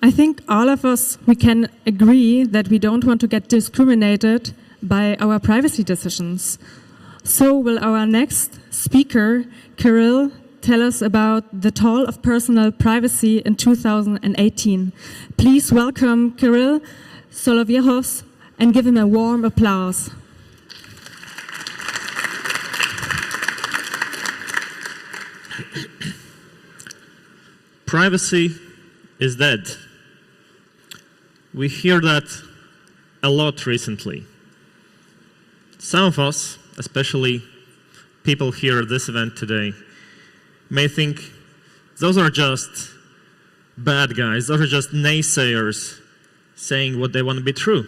I think all of us, we can agree that we don't want to get discriminated by our privacy decisions. So will our next speaker, Kirill, tell us about the toll of personal privacy in 2018. Please welcome Kirill Soloveyevs and give him a warm applause. Privacy is dead. We hear that a lot recently. Some of us, especially people here at this event today, may think those are just bad guys, those are just naysayers saying what they want to be true.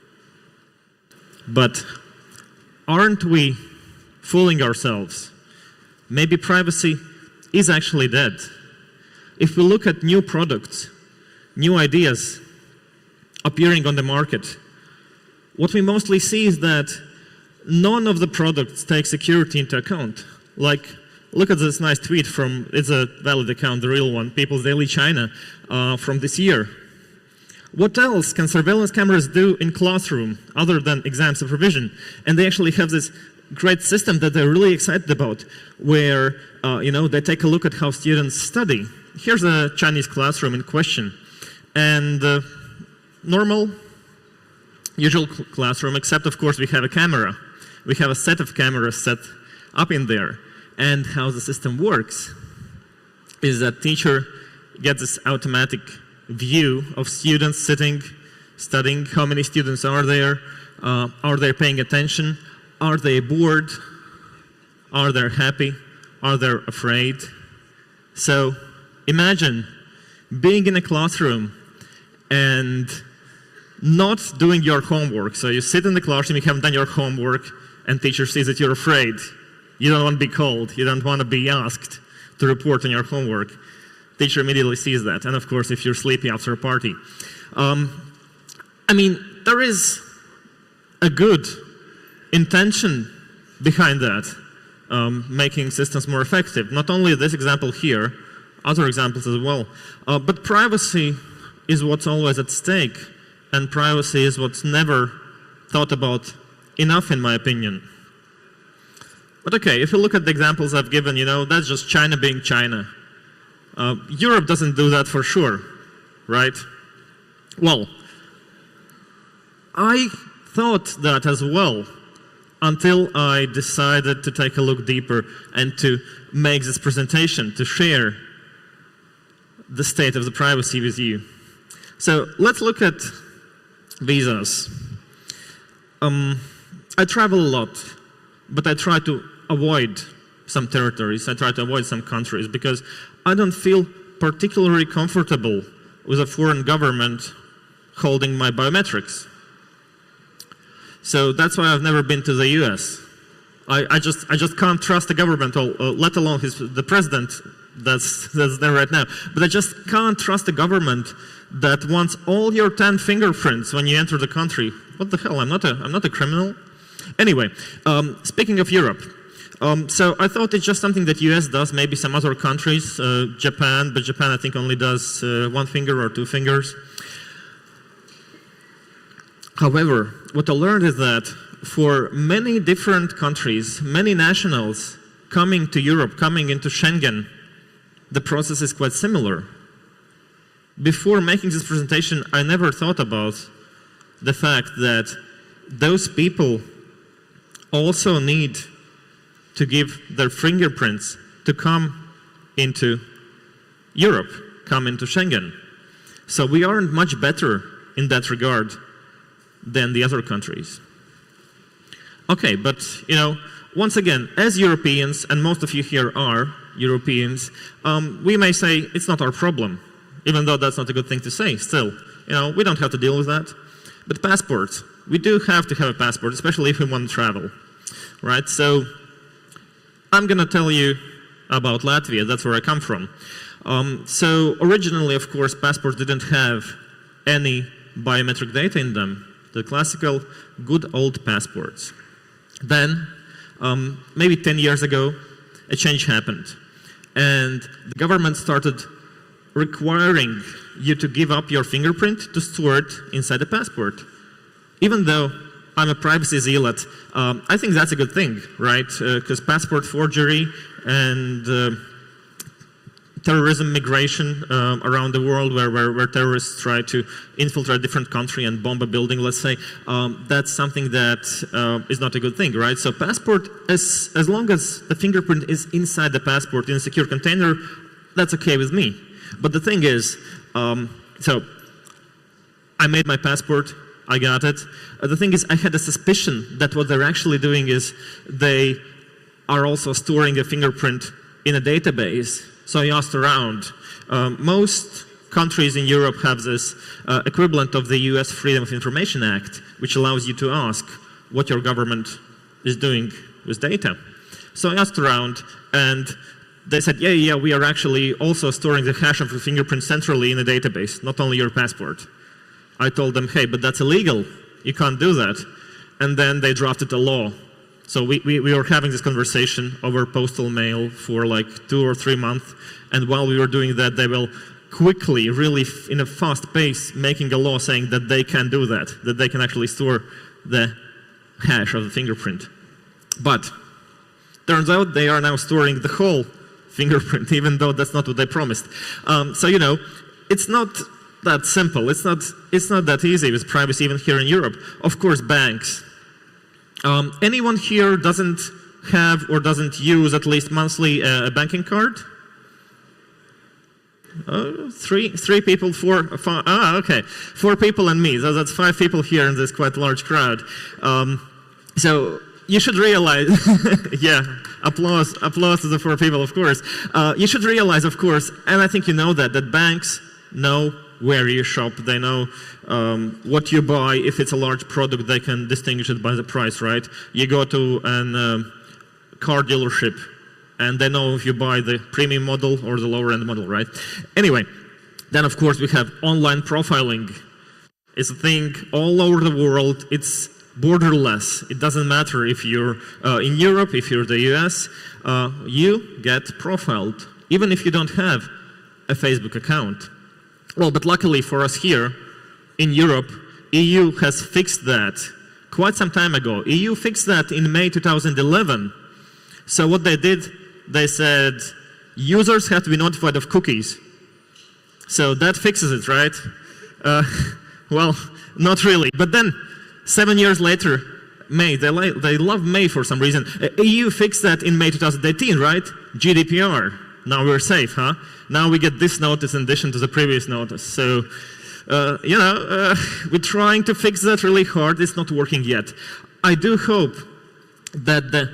But aren't we fooling ourselves? Maybe privacy is actually dead. If we look at new products, new ideas appearing on the market, what we mostly see is that none of the products take security into account. Like, look at this nice tweet from, it's a valid account, the real one, People's Daily China, from this year. What else can surveillance cameras do in classroom other than exam supervision? And they actually have this great system that they're really excited about, where they take a look at how students study. Here's a Chinese classroom in question, and normal, usual classroom, except of course we have a camera. We have a set of cameras set up in there. And how the system works is that teacher gets this automatic view of students sitting, studying, how many students are there, are they paying attention, are they bored, are they happy, are they afraid. So imagine being in a classroom and not doing your homework. So you sit in the classroom, you haven't done your homework, and teacher sees that you're afraid. You don't want to be called. You don't want to be asked to report on your homework. Teacher immediately sees that. And of course, if you're sleepy after a party. There is a good intention behind that, making systems more effective. Not only this example here, other examples as well. But privacy is what's always at stake. And privacy is what's never thought about enough, in my opinion. But okay, if you look at the examples I've given, that's just China being China. Europe doesn't do that for sure, right? Well, I thought that as well until I decided to take a look deeper and to make this presentation, to share the state of the privacy with you. So let's look at visas. I travel a lot, but I try to avoid some territories, I try to avoid some countries, because I don't feel particularly comfortable with a foreign government holding my biometrics. So that's why I've never been to the US. I just can't trust the government, let alone the president that's there right now. But I just can't trust the government that wants all your 10 fingerprints when you enter the country. What the hell, I'm not a criminal. Anyway, speaking of Europe, so I thought it's just something that US does, maybe some other countries, Japan, but Japan I think only does 1 finger or 2 fingers. However, what I learned is that for many different countries, many nationals coming to Europe, coming into Schengen, the process is quite similar. Before making this presentation, I never thought about the fact that those people also need to give their fingerprints to come into Europe, come into Schengen. So we aren't much better in that regard than the other countries. Okay, but once again, as Europeans, and most of you here are Europeans, we may say it's not our problem, even though that's not a good thing to say. Still, we don't have to deal with that. But passports, we do have to have a passport, especially if we want to travel, right? So I'm going to tell you about Latvia. That's where I come from. So originally, of course, passports didn't have any biometric data in them. The classical, good old passports. Then, maybe 10 years ago, a change happened. And the government started requiring you to give up your fingerprint to store it inside the passport. Even though I'm a privacy zealot, I think that's a good thing, right? Because passport forgery and terrorism migration around the world where terrorists try to infiltrate a different country and bomb a building, let's say, that's something that is not a good thing, right? So passport, as long as the fingerprint is inside the passport in a secure container, that's okay with me. But the thing is, so I made my passport, I got it. The thing is, I had a suspicion that what they're actually doing is they are also storing a fingerprint in a database. So I asked around. Most countries in Europe have this equivalent of the US Freedom of Information Act, which allows you to ask what your government is doing with data. So I asked around, and they said, yeah, we are actually also storing the hash of the fingerprint centrally in a database, not only your passport. I told them, hey, but that's illegal. You can't do that. And then they drafted a law. So we were having this conversation over postal mail for like 2 or 3 months. And while we were doing that, they will quickly, really in a fast pace, making a law saying that they can do that they can actually store the hash of the fingerprint. But turns out they are now storing the whole fingerprint, even though that's not what they promised. So, you know, it's not that simple. It's not that easy with privacy even here in Europe. Of course, banks. Anyone here doesn't have or doesn't use at least monthly a banking card? 3 people, 4, okay. 4 people and me. So that's 5 people here in this quite large crowd. So you should realize, yeah, applause to the 4 people, of course. You should realize, of course, and I think you know that banks know where you shop. They know what you buy. If it's a large product, they can distinguish it by the price, right? You go to a car dealership, and they know if you buy the premium model or the lower-end model, right? Anyway, then of course we have online profiling. It's a thing all over the world. It's borderless. It doesn't matter if you're in Europe, if you're the US, you get profiled, even if you don't have a Facebook account. Well, but luckily for us here in Europe, EU has fixed that quite some time ago. EU fixed that in May 2011. So what they did, they said users have to be notified of cookies. So that fixes it, right? Well, not really. But then 7 years later, May, they love May for some reason. EU fixed that in May 2018, right? GDPR. Now we're safe, huh? Now we get this notice in addition to the previous notice. So, you know, we're trying to fix that really hard. It's not working yet. I do hope that the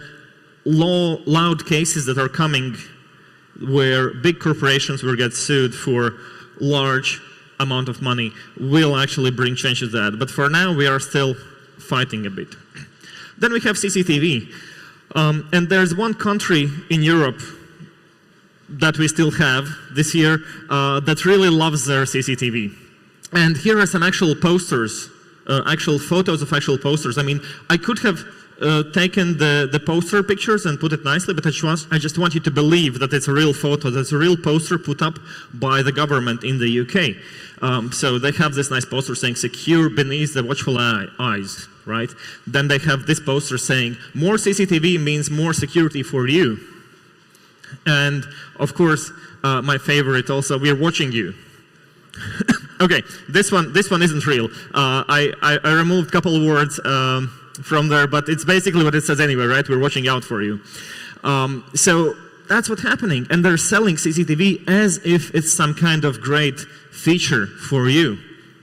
loud cases that are coming where big corporations will get sued for large amount of money will actually bring changes to that. But for now, we are still fighting a bit. Then we have CCTV. And there's one country in Europe that we still have this year that really loves their CCTV. And here are some actual posters, actual photos of actual posters. I mean, I could have taken the poster pictures and put it nicely, but I just want you to believe that it's a real photo, that's a real poster put up by the government in the UK. So they have this nice poster saying, secure beneath the watchful eyes, right? Then they have this poster saying, more CCTV means more security for you. And of course, my favorite also, we're watching you. Okay, this one isn't real. I removed a couple of words from there, but it's basically what it says anyway, right? We're watching out for you. So that's what's happening. And they're selling CCTV as if it's some kind of great feature for you.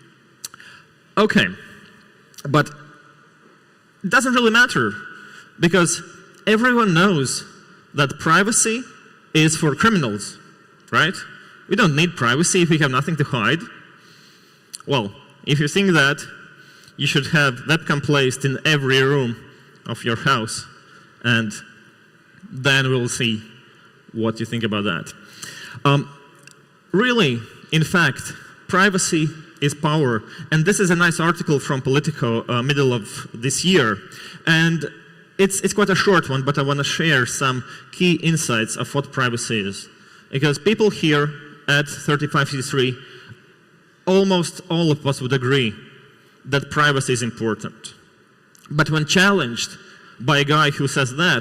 Okay, but it doesn't really matter because everyone knows that privacy is for criminals, right? We don't need privacy if we have nothing to hide. Well, if you think that, you should have webcam placed in every room of your house, and then we'll see what you think about that. Really, in fact, privacy is power, and this is a nice article from Politico, middle of this year, and it's quite a short one, but I want to share some key insights of what privacy is, because people here at 35C3, almost all of us would agree that privacy is important. But when challenged by a guy who says that,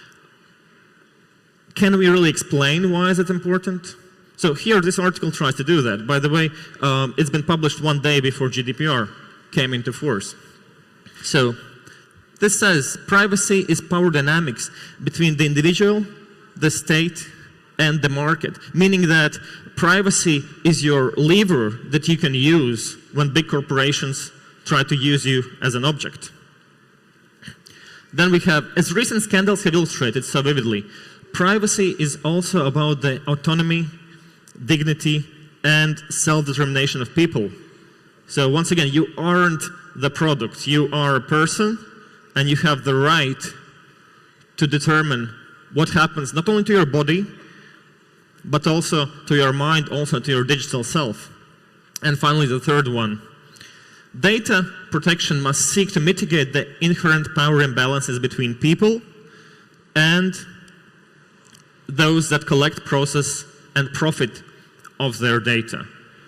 can we really explain why is it important? So here, this article tries to do that. By the way, it's been published one day before GDPR came into force. So this says privacy is power dynamics between the individual, the state, and the market, meaning that privacy is your lever that you can use when big corporations try to use you as an object. Then we have, as recent scandals have illustrated so vividly, privacy is also about the autonomy, dignity, and self-determination of people. So once again, you aren't the product. You are a person, and you have the right to determine what happens not only to your body, but also to your mind, also to your digital self. And finally, the third one. Data protection must seek to mitigate the inherent power imbalances between people and those that collect, process, and profit of their data.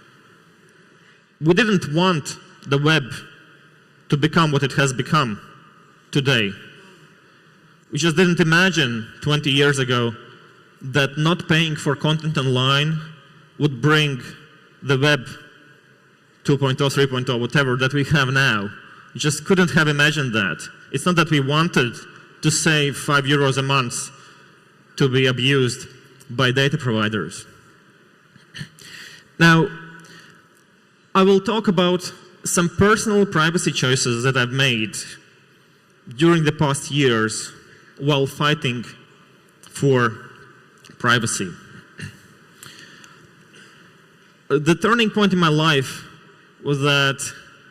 We didn't want the web to become what it has become today. We just didn't imagine 20 years ago that not paying for content online would bring the web 2.0, 3.0, whatever that we have now. We just couldn't have imagined that. It's not that we wanted to save €5 a month to be abused by data providers. Now, I will talk about some personal privacy choices that I've made during the past years while fighting for privacy. The turning point in my life was that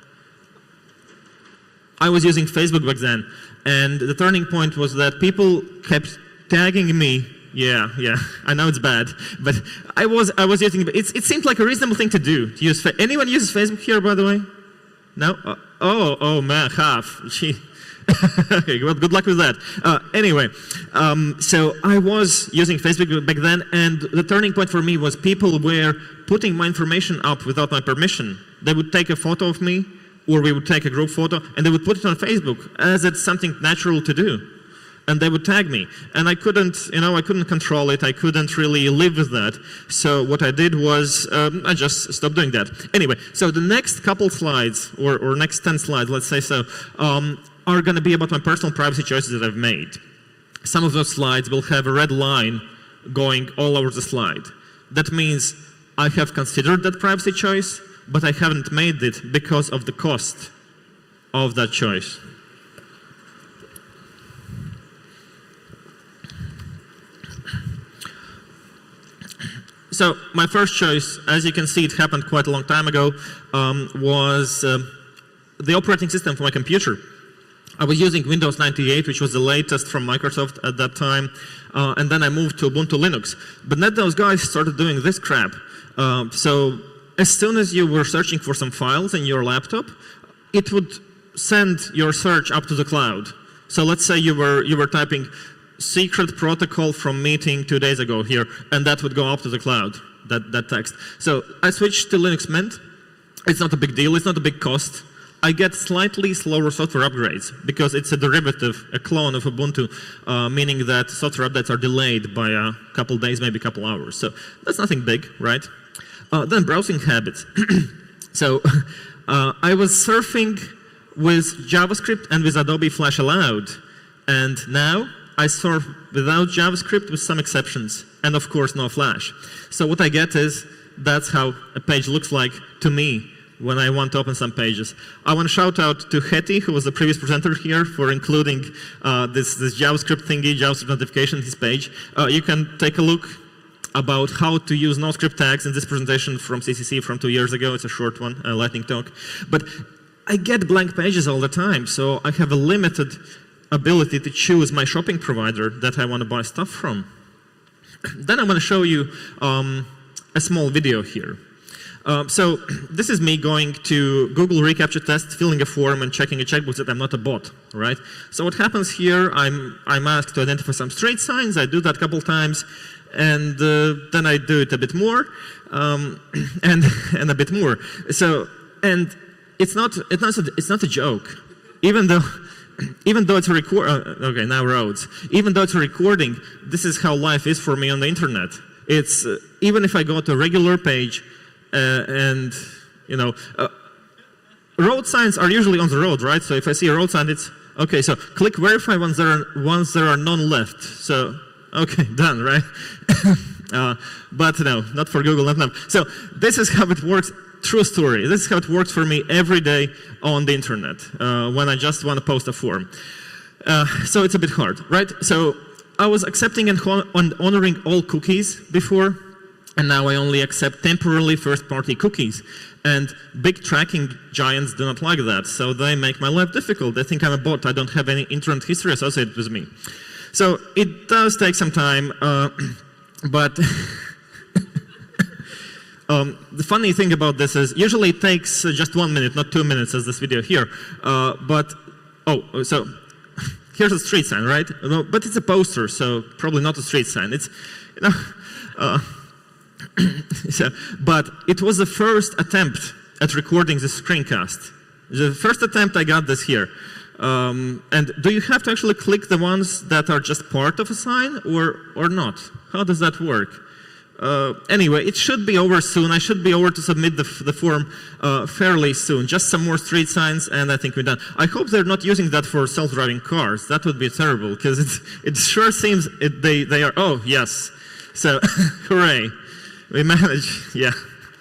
I was using Facebook back then, and the turning point was that people kept tagging me. Yeah, I know it's bad, but I was using it. It seemed like a reasonable thing to do. To use anyone uses Facebook here, by the way? No? Oh man, half. Gee. Okay, well, good luck with that. Anyway, so I was using Facebook back then, and the turning point for me was people were putting my information up without my permission. They would take a photo of me, or we would take a group photo, and they would put it on Facebook as it's something natural to do. And they would tag me. And I couldn't control it. I couldn't really live with that. So what I did was I just stopped doing that. Anyway, so the next couple slides, or next 10 slides, let's say so, are going to be about my personal privacy choices that I've made. Some of those slides will have a red line going all over the slide. That means I have considered that privacy choice, but I haven't made it because of the cost of that choice. So my first choice, as you can see, it happened quite a long time ago, was the operating system for my computer. I was using Windows 98, which was the latest from Microsoft at that time, and then I moved to Ubuntu Linux. But then those guys started doing this crap. So as soon as you were searching for some files in your laptop, it would send your search up to the cloud. So let's say you were typing secret protocol from meeting 2 days ago here, and that would go up to the cloud, that text. So I switched to Linux Mint. It's not a big deal, it's not a big cost. I get slightly slower software upgrades because it's a derivative, a clone of Ubuntu, meaning that software updates are delayed by a couple days, maybe a couple hours. So that's nothing big, right? Then browsing habits. So I was surfing with JavaScript and with Adobe Flash Allowed, and now I surf without JavaScript with some exceptions, and of course no Flash. So what I get is, that's how a page looks like to me when I want to open some pages. I want to shout out to Hetty, who was the previous presenter here, for including this JavaScript thingy, JavaScript notification, his page. You can take a look about how to use no-script tags in this presentation from CCC from 2 years ago. It's a short one, a lightning talk. But I get blank pages all the time, so I have a limited ability to choose my shopping provider that I want to buy stuff from. Then I'm going to show you a small video here. So this is me going to Google reCAPTCHA test, filling a form and checking a checkbox that I'm not a bot, right? So what happens here, I'm asked to identify some street signs. I do that a couple times, and then I do it a bit more, and a bit more. So, and it's not a joke, even though it's a okay, now roads. Even though it's a recording, this is how life is for me on the internet. It's even if I go to a regular page, and road signs are usually on the road, right? So if I see a road sign, it's okay. So click verify once there are none left. So okay, done, right? But no, not for Google, not now. So this is how it works. True story. This is how it works for me every day on the internet when I just want to post a form. So it's a bit hard, right? So I was accepting and honoring all cookies before, and now I only accept temporarily first-party cookies. And big tracking giants do not like that, so they make my life difficult. They think I'm a bot. I don't have any internet history associated with me. So it does take some time, but the funny thing about this is usually it takes just 1 minute, not 2 minutes as this video here. So here's a street sign, right? No, but it's a poster, so probably not a street sign. It's, but it was the first attempt at recording this screencast. The first attempt I got this here. And do you have to actually click the ones that are just part of a sign or not? How does that work? Anyway, it should be over soon. I should be over to submit the form fairly soon. Just some more street signs, and I think we're done. I hope they're not using that for self-driving cars. That would be terrible, because it sure seems they are. Oh, yes. So, hooray. We managed, yeah.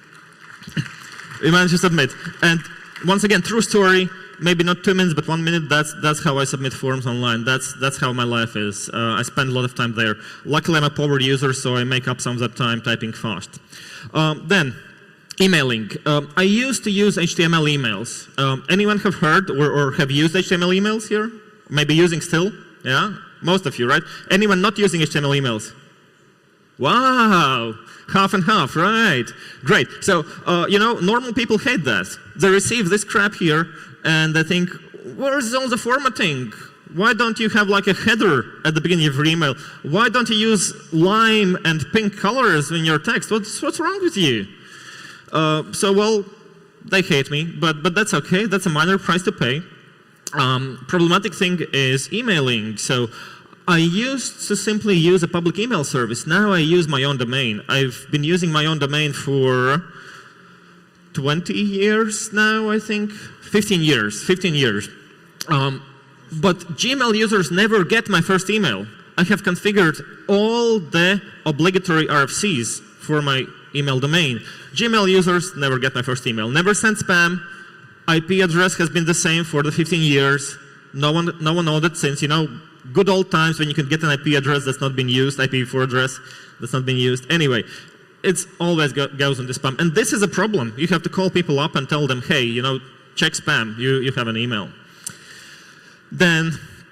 We managed to submit. And once again, true story. Maybe not 2 minutes, but 1 minute. That's how I submit forms online. That's how my life is. I spend a lot of time there. Luckily, I'm a power user, so I make up some of that time typing fast. Then, emailing. I used to use HTML emails. Anyone have heard or have used HTML emails here? Maybe using still? Yeah, most of you, right? Anyone not using HTML emails? Wow. Half and half, right? Great. So, normal people hate that. They receive this crap here, and they think, where's all the formatting? Why don't you have like a header at the beginning of your email? Why don't you use lime and pink colors in your text? What's wrong with you? Well, they hate me, but that's okay. That's a minor price to pay. Problematic thing is emailing. So I used to simply use a public email service. Now I use my own domain. I've been using my own domain for 20 years now, I think. 15 years. But Gmail users never get my first email. I have configured all the obligatory RFCs for my email domain. Gmail users never get my first email. Never send spam. IP address has been the same for the 15 years. No one knows it since, good old times when you could get an IP address that's not been used, IPv4 address that's not been used. Anyway, it's always goes into spam. And this is a problem. You have to call people up and tell them, hey, check spam, you have an email. Then,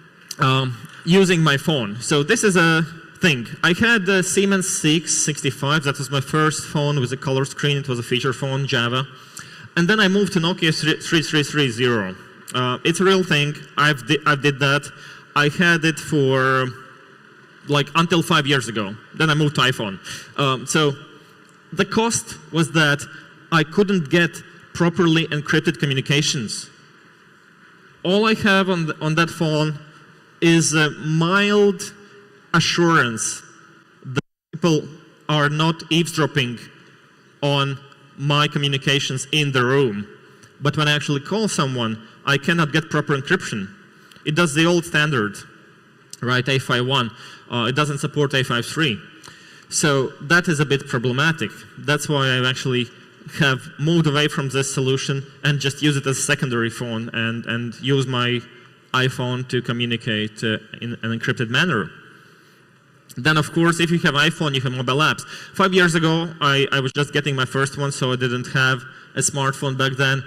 using my phone. So this is a thing. I had the Siemens CX65. That was my first phone with a color screen. It was a feature phone, Java. And then I moved to Nokia 3330. It's a real thing. I did that. I had it for until 5 years ago. Then I moved to iPhone. So the cost was that I couldn't get properly encrypted communications. All I have on that phone is a mild assurance that people are not eavesdropping on my communications in the room. But when I actually call someone, I cannot get proper encryption. It does the old standard, right, A51. It doesn't support A53. So that is a bit problematic. That's why I actually have moved away from this solution and just use it as a secondary phone and use my iPhone to communicate in an encrypted manner. Then, of course, if you have iPhone, you have mobile apps. 5 years ago, I was just getting my first one, so I didn't have a smartphone back then.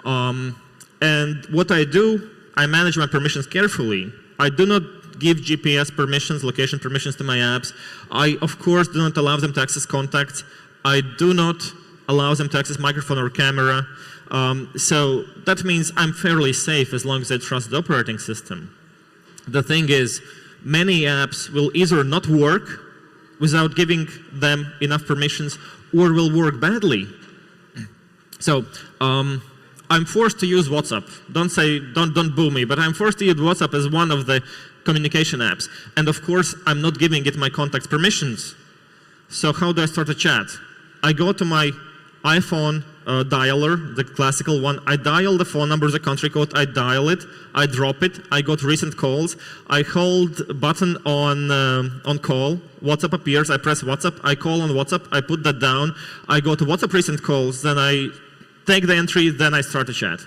And what I do, I manage my permissions carefully. I do not give GPS permissions, location permissions to my apps. I, of course, do not allow them to access contacts. I do not allow them to access microphone or camera. So that means I'm fairly safe as long as I trust the operating system. The thing is, many apps will either not work without giving them enough permissions, or will work badly. So I'm forced to use WhatsApp. Don't boo me, but I'm forced to use WhatsApp as one of the communication apps. And of course, I'm not giving it my contacts permissions. So how do I start a chat? I go to my iPhone dialer, the classical one. I dial the phone number, the country code. I dial it. I drop it. I go to recent calls. I hold a button on call. WhatsApp appears. I press WhatsApp. I call on WhatsApp. I put that down. I go to WhatsApp recent calls. Then I take the entry. Then I start a chat.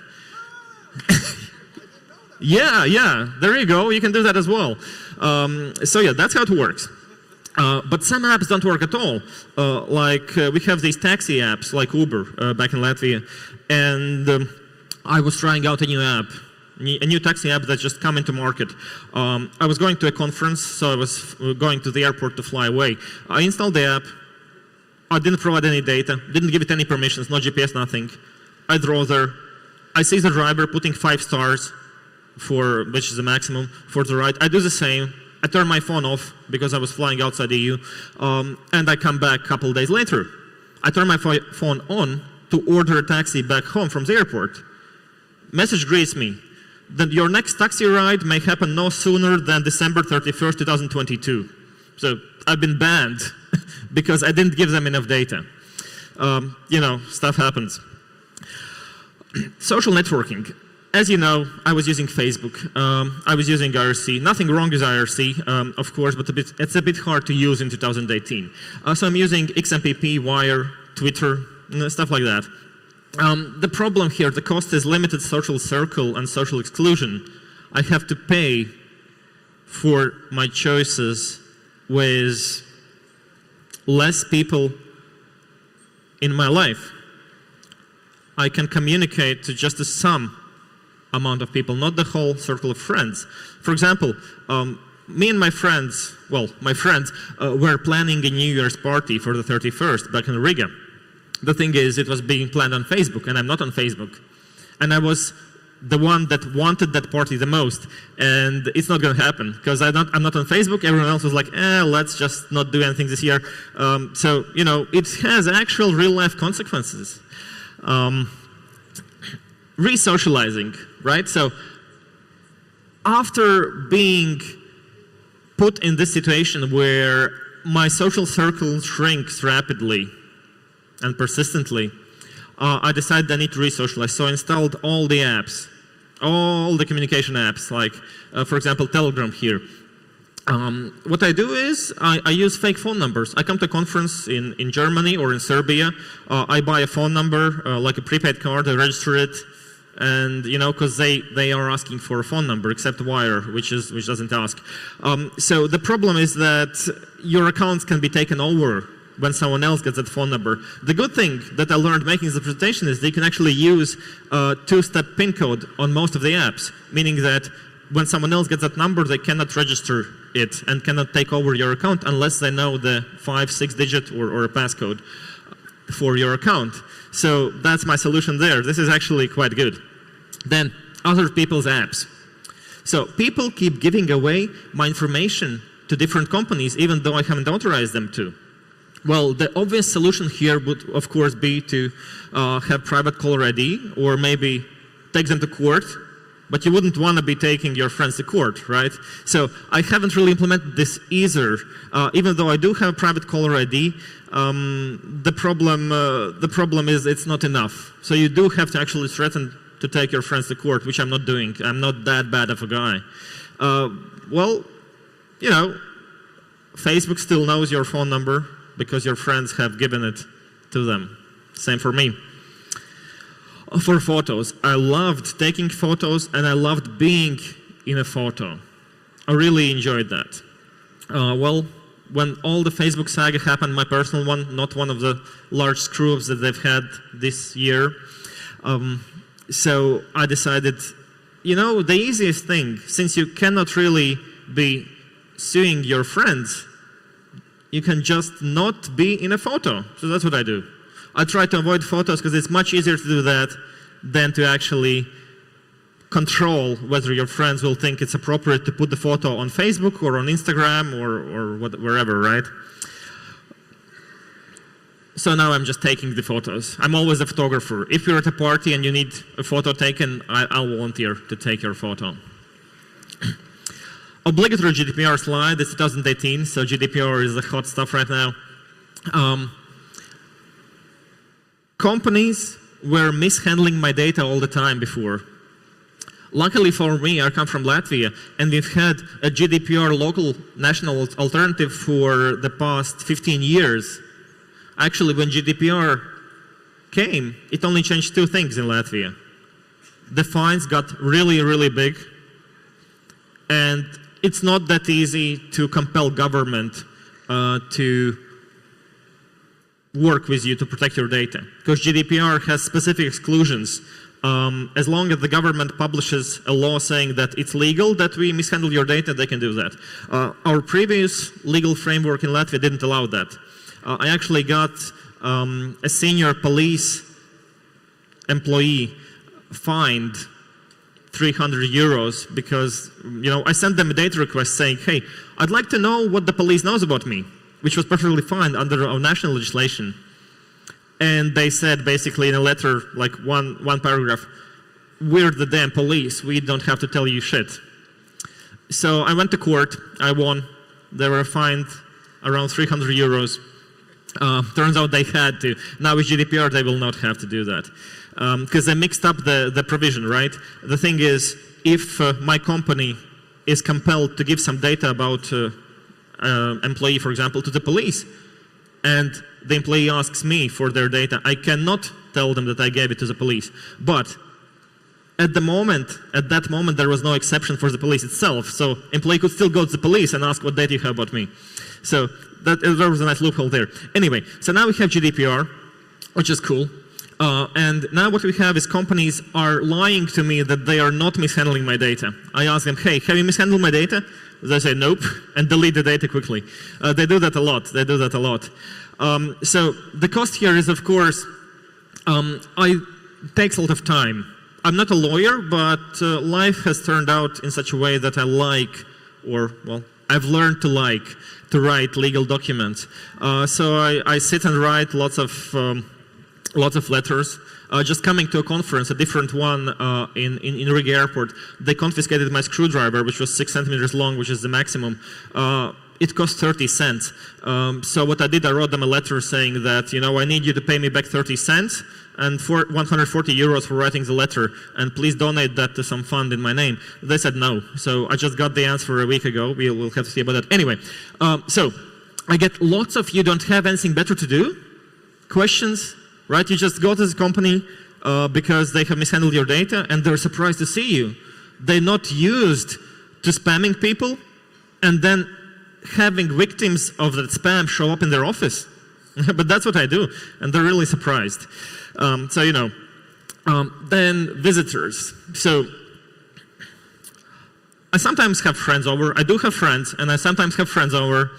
Yeah. There you go. You can do that as well. So yeah, that's how it works. But some apps don't work at all. We have these taxi apps like Uber back in Latvia, and I was trying out a new app, a new taxi app that just come into market. I was going to a conference, so I was going to the airport to fly away. I installed the app. I didn't provide any data, didn't give it any permissions, no GPS, nothing. I drove there. I see the driver putting 5 stars, which is the maximum, for the ride. I do the same. I turn my phone off because I was flying outside the EU, and I come back a couple of days later. I turn my phone on to order a taxi back home from the airport. Message greets me that your next taxi ride may happen no sooner than December 31st, 2022. So I've been banned because I didn't give them enough data. Stuff happens. Social networking. As you know, I was using Facebook. I was using IRC. Nothing wrong with IRC, of course, but it's a bit hard to use in 2018. So I'm using XMPP, Wire, Twitter, stuff like that. The problem here, the cost is limited social circle and social exclusion. I have to pay for my choices with less people in my life. I can communicate to just some amount of people, not the whole circle of friends. For example, me and my friends were planning a New Year's party for the 31st back in Riga. The thing is, it was being planned on Facebook, and I'm not on Facebook. And I was the one that wanted that party the most, and it's not going to happen because I'm not on Facebook. Everyone else was like, let's just not do anything this year. So it has actual real-life consequences. Re-socializing, right? So after being put in this situation where my social circle shrinks rapidly and persistently, I decided I need to re-socialize. So I installed all the apps, all the communication apps, like, for example, Telegram here. What I do is I use fake phone numbers. I come to a conference in Germany or in Serbia. I buy a phone number, like a prepaid card, I register it, and because they are asking for a phone number, except Wire, which doesn't ask. So the problem is that your accounts can be taken over when someone else gets that phone number. The good thing that I learned making the presentation is they can actually use two-step PIN code on most of the apps, meaning that when someone else gets that number, they cannot register it and cannot take over your account unless they know the 5-6 digit or a passcode for your account. So that's my solution there. This is actually quite good. Then other people's apps. So people keep giving away my information to different companies even though I haven't authorized them to. Well, the obvious solution here would of course be to have private caller ID or maybe take them to court. But you wouldn't want to be taking your friends to court, right? So I haven't really implemented this either. Even though I do have private caller ID, the problem is it's not enough. So you do have to actually threaten to take your friends to court, which I'm not doing. I'm not that bad of a guy. Facebook still knows your phone number because your friends have given it to them. Same for me. For photos, I loved taking photos and I loved being in a photo. I really enjoyed that. When all the Facebook saga happened, my personal one, not one of the large screw-ups that they've had this year, so I decided, the easiest thing, since you cannot really be suing your friends, you can just not be in a photo. So that's what I do. I try to avoid photos because it's much easier to do that than to actually control whether your friends will think it's appropriate to put the photo on Facebook or on Instagram or wherever, right? So now I'm just taking the photos. I'm always a photographer. If you're at a party and you need a photo taken, I'll volunteer to take your photo. Obligatory GDPR slide. It's 2018, so GDPR is the hot stuff right now. Companies were mishandling my data all the time before. Luckily for me, I come from Latvia, and we've had a GDPR local national alternative for the past 15 years. Actually, when GDPR came, it only changed two things in Latvia. The fines got really, really big, and it's not that easy to compel government to work with you to protect your data, because GDPR has specific exclusions. As long as the government publishes a law saying that it's legal that we mishandle your data, they can do that. Our previous legal framework in Latvia didn't allow that. I actually got a senior police employee fined 300 euros because, I sent them a data request saying, hey, I'd like to know what the police knows about me, which was perfectly fine under our national legislation. And they said basically in a letter, like one paragraph, we're the damn police, we don't have to tell you shit. So I went to court, I won. They were fined around 300 euros. Turns out they had to. Now with GDPR, they will not have to do that. Because they mixed up the provision, right? The thing is, if my company is compelled to give some data about employee, for example, to the police, and the employee asks me for their data, I cannot tell them that I gave it to the police. But at that moment, there was no exception for the police itself. So employee could still go to the police and ask what data you have about me. So there was a nice loophole there. Anyway, so now we have GDPR, which is cool. And now what we have is companies are lying to me that they are not mishandling my data. I ask them, hey, have you mishandled my data? They say nope, and delete the data quickly. They do that a lot. So the cost here is, of course, it takes a lot of time. I'm not a lawyer, but life has turned out in such a way that I like, I've learned to write legal documents. So I sit and write lots of letters. Just coming to a conference, a different one in Riga airport, they confiscated my screwdriver, which was 6 centimeters long, which is the maximum. It cost 30 cents. So what I did, I wrote them a letter saying that, I need you to pay me back 30 cents and for 140 euros for writing the letter, and please donate that to some fund in my name. They said no. So I just got the answer a week ago. We'll have to see about that. Anyway, so I get lots of you don't have anything better to do questions. Right? You just go to the company because they have mishandled your data and they're surprised to see you. They're not used to spamming people and then having victims of that spam show up in their office. But that's what I do, and they're really surprised. Then visitors. So I sometimes have friends over. I do have friends, and I sometimes have friends over.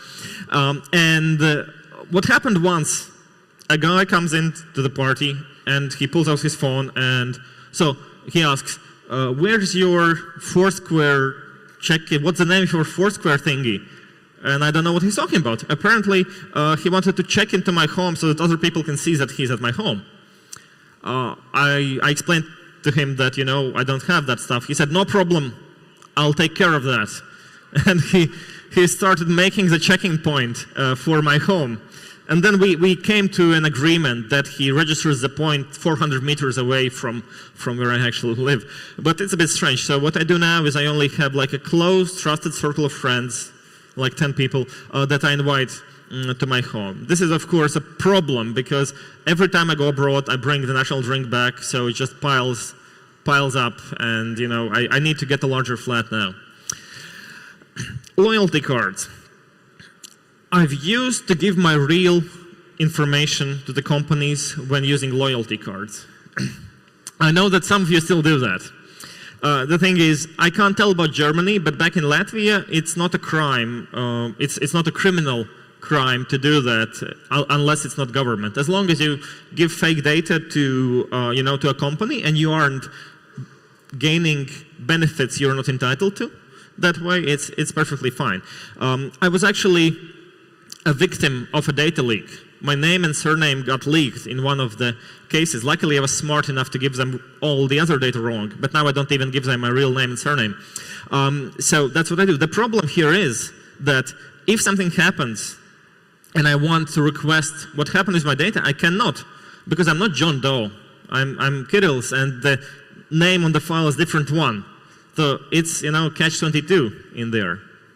What happened once, a guy comes into the party and he pulls out his phone, and so he asks, where's your Foursquare check-in? What's the name of your Foursquare thingy? And I don't know what he's talking about. Apparently, he wanted to check into my home so that other people can see that he's at my home. I explained to him that, I don't have that stuff. He said, no problem, I'll take care of that. And he started making the checking point for my home. And then we came to an agreement that he registers the point 400 meters away from where I actually live. But it's a bit strange. So what I do now is I only have like a close, trusted circle of friends, like 10 people, that I invite to my home. This is, of course, a problem because every time I go abroad, I bring the national drink back, so it just piles up, and I need to get a larger flat now. Loyalty cards. I've used to give my real information to the companies when using loyalty cards. I know that some of you still do that. The thing is, I can't tell about Germany, but back in Latvia, it's not a crime. It's not a criminal crime to do that unless it's not government. As long as you give fake data to to a company and you aren't gaining benefits you're not entitled to, that way it's perfectly fine. I was actually a victim of a data leak my name and surname got leaked in one of the cases. Luckily, I was smart enough to give them all the other data wrong, but now I don't even give them my real name and surname. So that's what I do. The problem here is that if something happens and I want to request what happened with my data, I cannot, because I'm not John Doe. I'm Kirill's, and the name on the file is different one. So it's, catch-22 in there.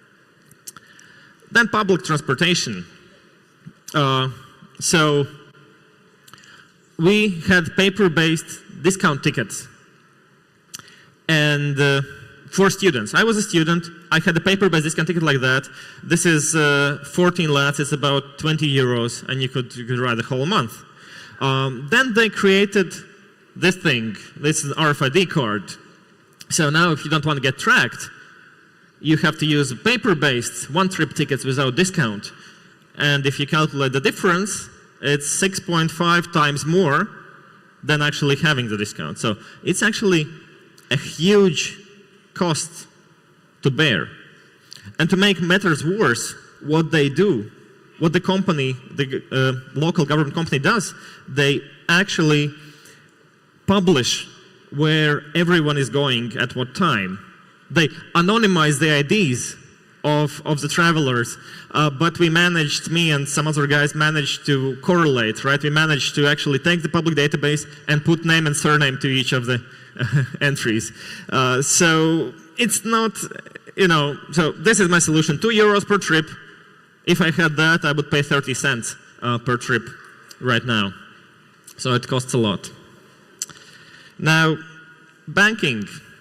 Then public transportation. So we had paper-based discount tickets. And for students, I was a student. I had a paper-based discount ticket like that. This is 14 lats. It's about 20 euros, and you could ride the whole month. Then they created this thing. This is an RFID card. So now if you don't want to get tracked, you have to use paper-based one-trip tickets without discount. And if you calculate the difference, it's 6.5 times more than actually having the discount. So it's actually a huge cost to bear. And to make matters worse, what they do, what the company, the local government company does, they actually publish where everyone is going at what time. They anonymize the IDs of the travelers, but me and some other guys managed to correlate, right? We managed to actually take the public database and put name and surname to each of the entries. So it's not, so this is my solution, 2 euros per trip. If I had that, I would pay 30 cents per trip right now. So it costs a lot. Now, banking.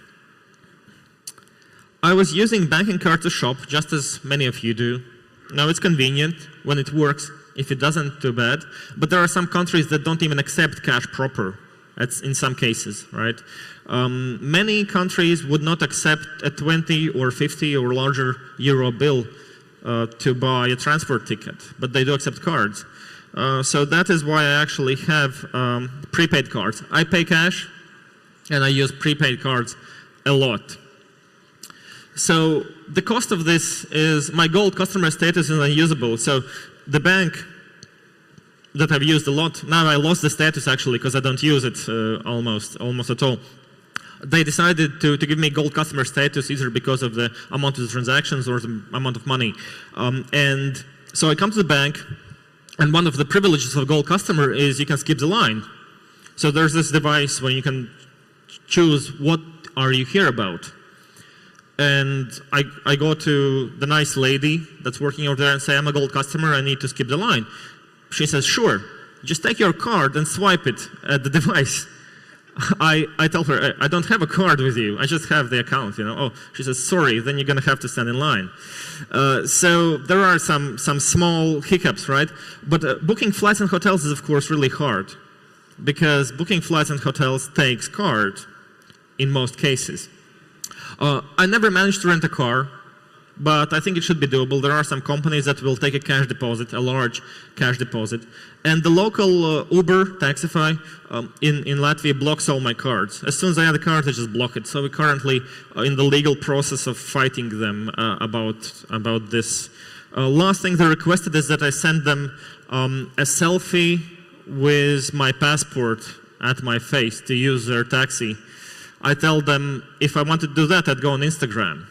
I was using banking card to shop, just as many of you do. Now, it's convenient when it works. If it doesn't, too bad. But there are some countries that don't even accept cash proper. That's in some cases, right? Many countries would not accept a 20 or 50 or larger euro bill to buy a transport ticket, but they do accept cards. So that is why I actually have prepaid cards. I pay cash, and I use prepaid cards a lot. So the cost of this is my gold customer status is unusable. So the bank that I've used a lot, now I lost the status actually because I don't use it almost at all. They decided to give me gold customer status either because of the amount of the transactions or the amount of money. And so I come to the bank, and one of the privileges of gold customer is you can skip the line. So there's this device where you can choose what are you here about. And I go to the nice lady that's working over there and say, I'm a gold customer, I need to skip the line. She says, sure, just take your card and swipe it at the device. I tell her, I don't have a card with you, I just have the account, Oh, she says, sorry, then you're going to have to stand in line. So there are some small hiccups, right? But booking flights and hotels is, of course, really hard because booking flights and hotels takes card in most cases. I never managed to rent a car, but I think it should be doable. There are some companies that will take a cash deposit, a large cash deposit. And the local Uber, Taxify, in Latvia blocks all my cards. As soon as I add a card, they just block it. So we're currently in the legal process of fighting them about this. Last thing they requested is that I send them a selfie with my passport at my face to use their taxi. I tell them if I want to do that, I'd go on Instagram.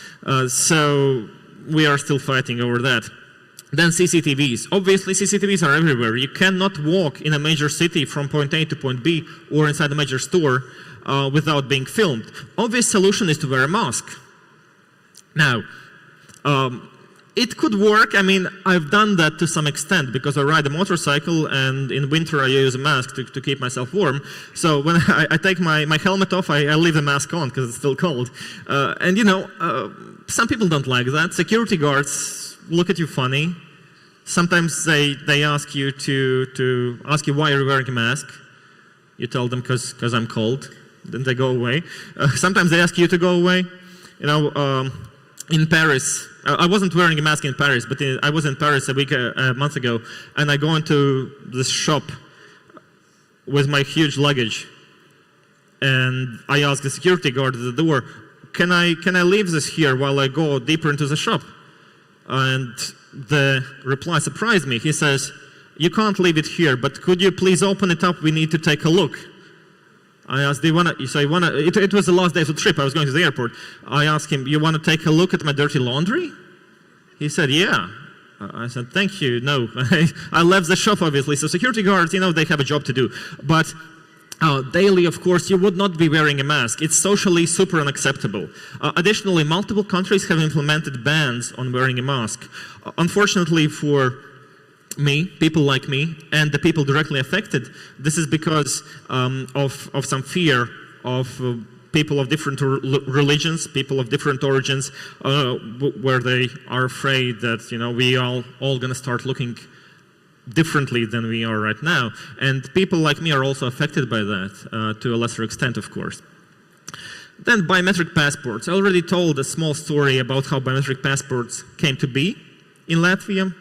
So we are still fighting over that. Then CCTVs. Obviously, CCTVs are everywhere. You cannot walk in a major city from point A to point B or inside a major store without being filmed. Obvious solution is to wear a mask. Now, it could work. I mean, I've done that to some extent because I ride a motorcycle and in winter I use a mask to keep myself warm. So when I take my helmet off, I leave the mask on because it's still cold. And some people don't like that. Security guards look at you funny. Sometimes they ask you to ask you why you're wearing a mask. You tell them because I'm cold. Then they go away. Sometimes they ask you to go away. In Paris, I wasn't wearing a mask in Paris, but I was in Paris a month ago, and I go into this shop with my huge luggage, and I ask the security guard at the door, can I leave this here while I go deeper into the shop? And the reply surprised me. He says, you can't leave it here, but could you please open it up? We need to take a look. I asked, do you want to, so it was the last day of the trip, I was going to the airport. I asked him, you want to take a look at my dirty laundry? He said, yeah. I said, thank you, no. I left the shop, obviously, so security guards, they have a job to do. But daily, of course, you would not be wearing a mask. It's socially super unacceptable. Additionally, multiple countries have implemented bans on wearing a mask. Unfortunately for me, people like me, and the people directly affected, this is because of some fear of people of different religions, people of different origins, where they are afraid that we are all going to start looking differently than we are right now. And people like me are also affected by that, to a lesser extent, of course. Then biometric passports. I already told a small story about how biometric passports came to be in Latvia.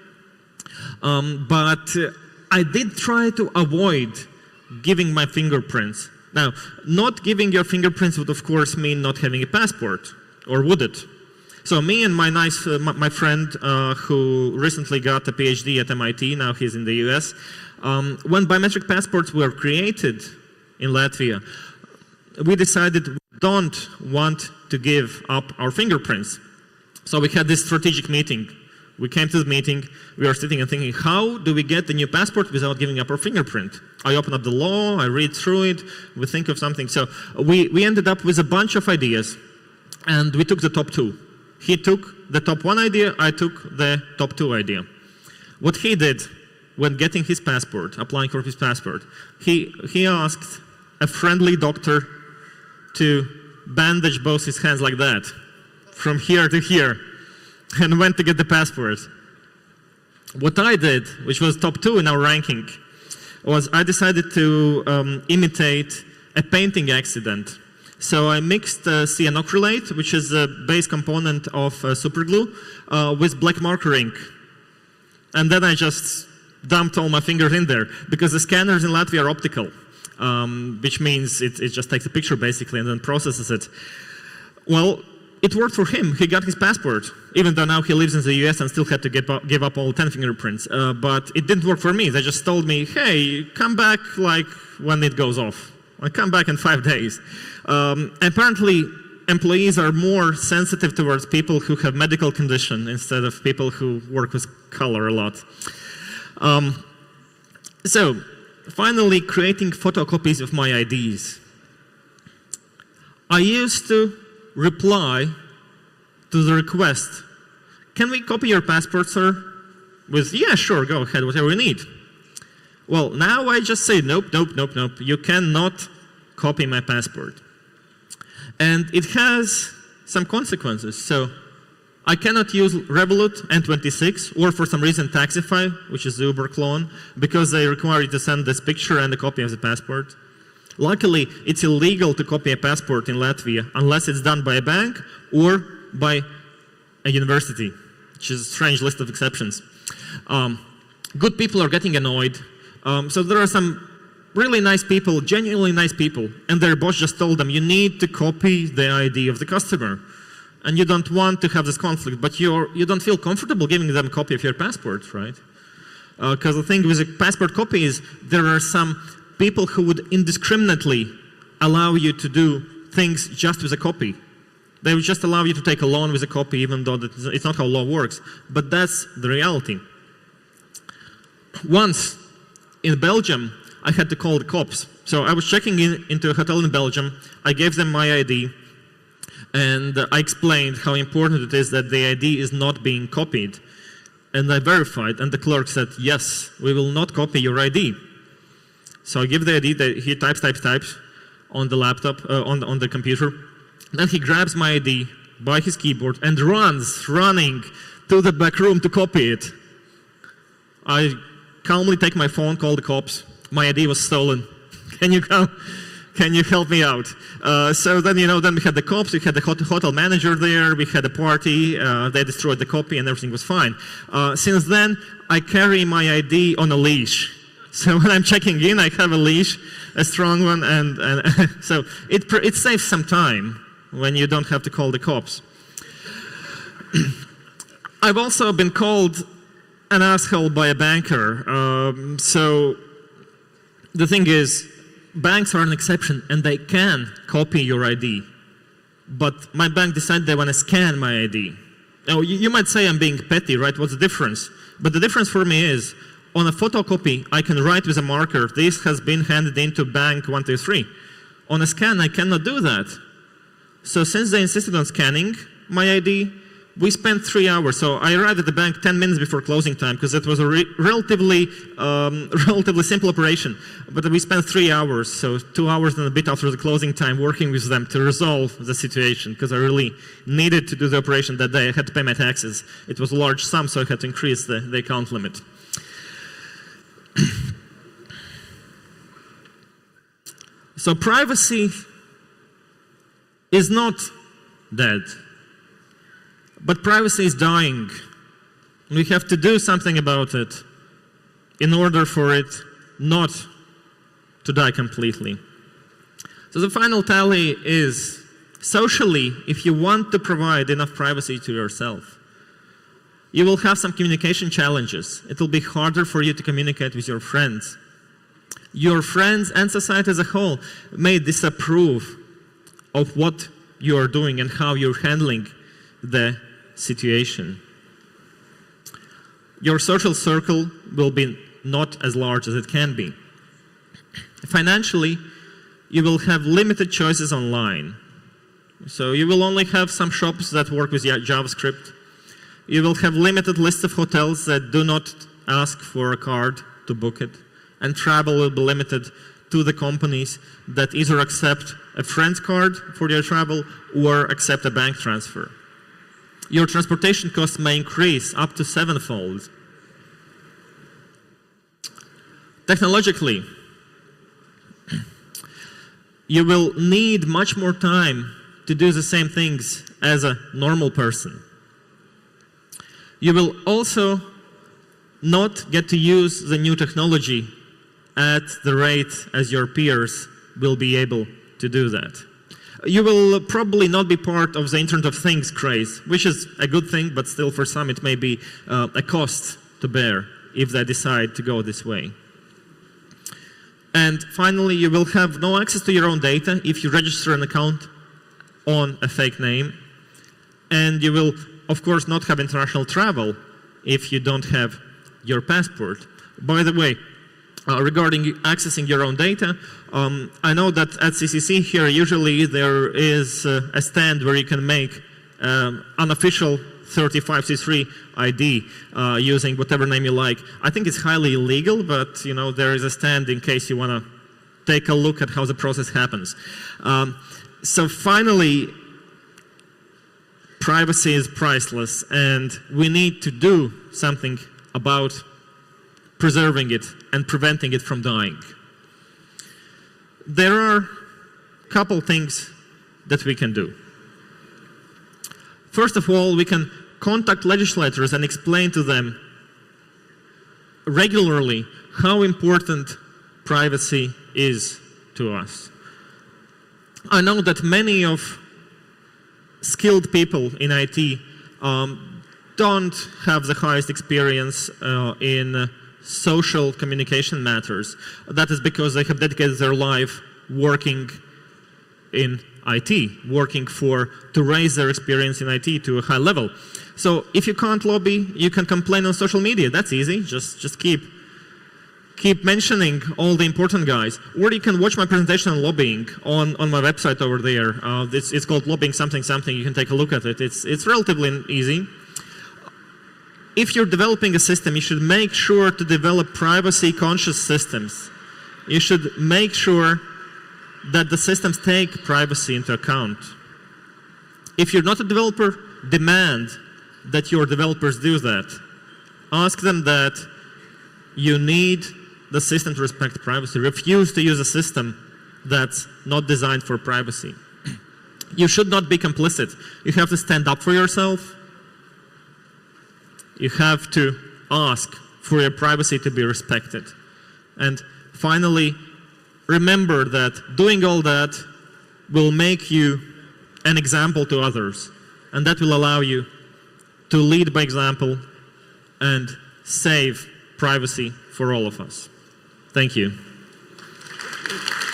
But I did try to avoid giving my fingerprints. Now, not giving your fingerprints would of course mean not having a passport, or would it? So me and my friend who recently got a PhD at MIT, now he's in the US, when biometric passports were created in Latvia, we decided we don't want to give up our fingerprints. So we had this strategic meeting. We came to the meeting, we were sitting and thinking, how do we get the new passport without giving up our fingerprint? I open up the law, I read through it, we think of something. So we ended up with a bunch of ideas, and we took the top two. He took the top one idea, I took the top two idea. What he did when getting his passport, applying for his passport, he asked a friendly doctor to bandage both his hands like that, from here to here, and went to get the passport. What I did, which was top two in our ranking, was I decided to imitate a painting accident. So I mixed cyanoacrylate, which is a base component of superglue, with black marker ink. And then I just dumped all my fingers in there, because the scanners in Latvia are optical, which means it just takes a picture basically and then processes it. Well, it worked for him. He got his passport, even though now he lives in the US and still had to give up all 10 fingerprints. But it didn't work for me. They just told me, hey, come back like when it goes off. I come back in 5 days. Apparently, employees are more sensitive towards people who have medical condition instead of people who work with color a lot. So, finally, creating photocopies of my IDs. I used to reply to the request, can we copy your passport, sir? With, yeah, sure, go ahead, whatever you need. Well, now I just say, nope, nope, nope, nope, you cannot copy my passport. And it has some consequences. So I cannot use Revolut, N26, or for some reason Taxify, which is the Uber clone, because they require you to send this picture and a copy of the passport. Luckily, it's illegal to copy a passport in Latvia unless it's done by a bank or by a university, which is a strange list of exceptions. Good people are getting annoyed. So there are some really nice people, genuinely nice people, and their boss just told them, you need to copy the ID of the customer. And you don't want to have this conflict, but you don't feel comfortable giving them a copy of your passport, right? Because the thing with a passport copy is there are some people who would indiscriminately allow you to do things just with a copy. They would just allow you to take a loan with a copy, even though it's not how law works. But that's the reality. Once, in Belgium, I had to call the cops. So I was checking into a hotel in Belgium. I gave them my ID. And I explained how important it is that the ID is not being copied. And I verified, and the clerk said, yes, we will not copy your ID. So I give the ID, he types on the laptop, on the computer. Then he grabs my ID by his keyboard and running to the back room to copy it. I calmly take my phone, call the cops. My ID was stolen. Can you come? Can you help me out? So then, then we had the cops, we had the hotel manager there, we had a party, they destroyed the copy and everything was fine. Since then, I carry my ID on a leash. So when I'm checking in, I have a leash, a strong one, and so it saves some time when you don't have to call the cops. I've also been called an asshole by a banker. So the thing is, banks are an exception and they can copy your ID. But my bank decided they want to scan my ID. Now, you might say I'm being petty, right? What's the difference? But the difference for me is, on a photocopy, I can write with a marker, this has been handed into bank 123. On a scan, I cannot do that. So since they insisted on scanning my ID, we spent 3 hours. So I arrived at the bank 10 minutes before closing time because it was a relatively simple operation. But we spent 3 hours, so 2 hours and a bit after the closing time, working with them to resolve the situation because I really needed to do the operation that day. I had to pay my taxes. It was a large sum, so I had to increase the account limit. So privacy is not dead. But privacy is dying. We have to do something about it in order for it not to die completely. So the final tally is, socially, if you want to provide enough privacy to yourself, you will have some communication challenges. It will be harder for you to communicate with your friends. Your friends and society as a whole may disapprove of what you are doing and how you're handling the situation. Your social circle will be not as large as it can be. Financially, you will have limited choices online. So you will only have some shops that work with JavaScript. You will have limited lists of hotels that do not ask for a card to book it. And travel will be limited to the companies that either accept a friend's card for your travel or accept a bank transfer. Your transportation costs may increase up to 7-fold. Technologically, you will need much more time to do the same things as a normal person. You will also not get to use the new technology at the rate as your peers will be able to do that. You will probably not be part of the Internet of Things craze, which is a good thing, but still for some it may be a cost to bear if they decide to go this way. And finally, you will have no access to your own data if you register an account on a fake name. And you will, of course, not have international travel if you don't have your passport. By the way, regarding accessing your own data, I know that at CCC here, usually there is a stand where you can make unofficial 35C3 ID using whatever name you like. I think it's highly illegal, but you know there is a stand in case you want to take a look at how the process happens. So finally, privacy is priceless, and we need to do something about preserving it and preventing it from dying. There are a couple things that we can do. First of all, we can contact legislators and explain to them regularly how important privacy is to us. I know that many of skilled people in IT don't have the highest experience in social communication matters. That is because they have dedicated their life working in IT, working to raise their experience in IT to a high level. So if you can't lobby, you can complain on social media. That's easy. Just keep mentioning all the important guys. Or you can watch my presentation on lobbying on my website over there. It's called Lobbying Something Something. You can take a look at it. It's relatively easy. If you're developing a system, you should make sure to develop privacy-conscious systems. You should make sure that the systems take privacy into account. If you're not a developer, demand that your developers do that. Ask them that you need the system to respect privacy. Refuse to use a system that's not designed for privacy. You should not be complicit. You have to stand up for yourself. You have to ask for your privacy to be respected. And finally, remember that doing all that will make you an example to others. And that will allow you to lead by example and save privacy for all of us. Thank you.